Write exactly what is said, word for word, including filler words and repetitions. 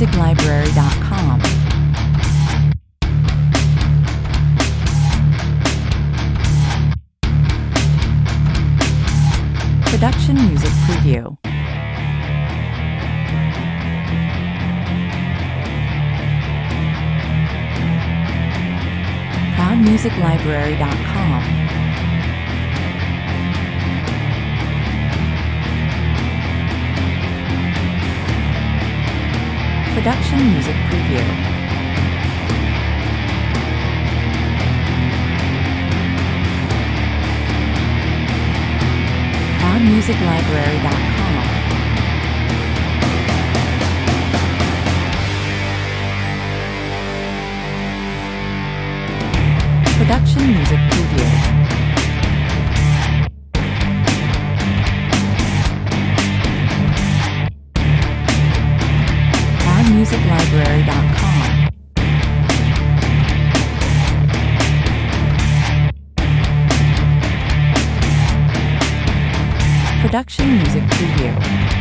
music library dot com. Production Music Preview. proud music library dot com. Production Music Preview. proud music library dot com. Production Music Preview. proud music library dot com. Production Music Preview.